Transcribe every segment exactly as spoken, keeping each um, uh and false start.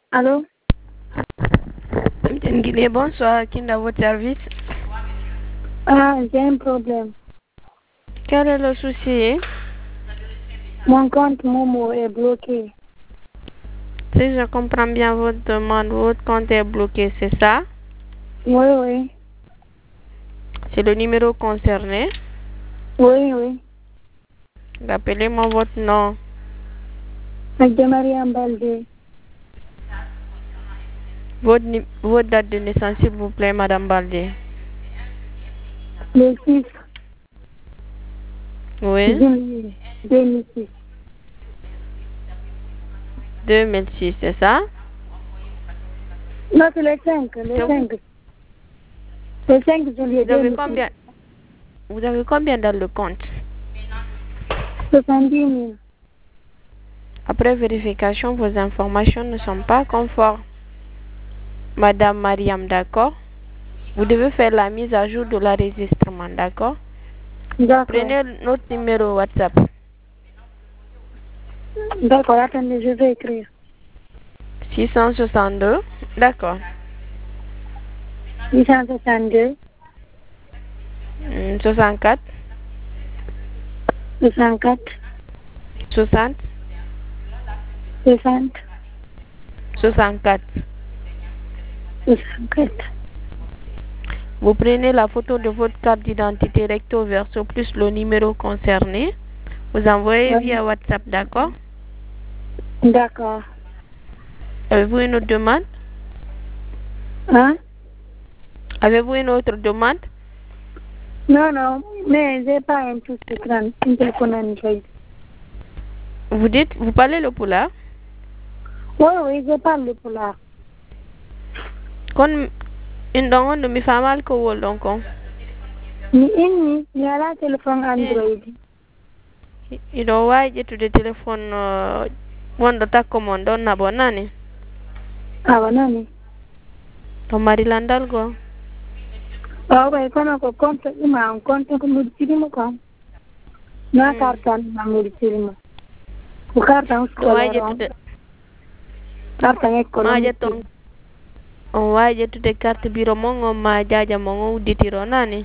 Allô? Guinée, bonsoir, qui est à votre service? Ah, j'ai un problème. Quel est le souci? Mon compte Momo est bloqué. Si je comprends bien votre demande, votre compte est bloqué, c'est ça? Oui, oui. C'est le numéro concerné? Oui, oui. Rappelez-moi votre nom. Magda Mariam Balde. Votre, votre date de naissance, s'il vous plaît, Madame Balde. Le six Oui? juillet deux mille six. deux mille six, c'est ça? Non, c'est le cinq. Le C'est cinq. Le cinq juillet Vous avez deux mille six. combien? Vous avez combien dans le compte? soixante-dix mille. Après vérification, vos informations ne sont pas conformes. Madame Mariam, d'accord? Vous devez faire la mise à jour de l'enregistrement, d'accord? D'accord. Prenez notre numéro WhatsApp. D'accord, attendez, je vais écrire. six cent soixante-deux, d'accord. huit cent soixante-deux. Hmm, soixante-quatre. soixante-quatre. soixante. soixante. soixante-quatre. soixante-quatre. Vous prenez la photo de votre carte d'identité recto verso plus le numéro concerné. Vous envoyez Oui. via WhatsApp, d'accord? D'accord. Avez-vous une autre demande? Hein? Avez-vous une autre demande? Non, non, mais j'ai pas un tout écran, un téléphone Android. Vous dites, vous parlez le poula? Oui, oui, je parle pour là. Kon indongo no mi famal ko wol donc Ni inni, ni ala téléphone Android. ido waje to de téléphone uh, wondo takko mon don na bonani Awa nani? to mari landal go Awa bay kono ko compte ima on compte ko mudiciri mo ko. Na mm. karta na mudiciri mo. Ko karta to waje scolaire to on. de Karta école maje to on waje to de carte bureau mon on ma jaja mon uditiro nani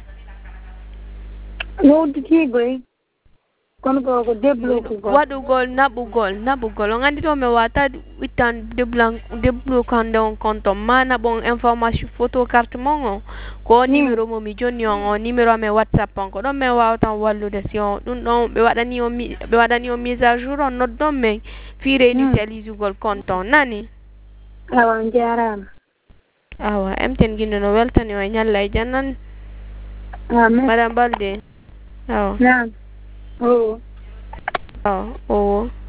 No uditi goy. Kono ko ko débloqué ko. waɗugol naɓugol naɓugol on andi to mi wata ittan déblan débloquande on compte ma naɓon information photo carte mon o ko numéro mo mi jonni on o numéro ame whatsapp on ko ɗon min wawatan wallude si on ɗum ɗon ɓe waɗani o ɓe waɗani o mise à jour on noddon min fiire initialisugol compte on nani awa on jarama awa emten guinde no weltani o e ñalla e jannan amen madame balde awa nam o awa o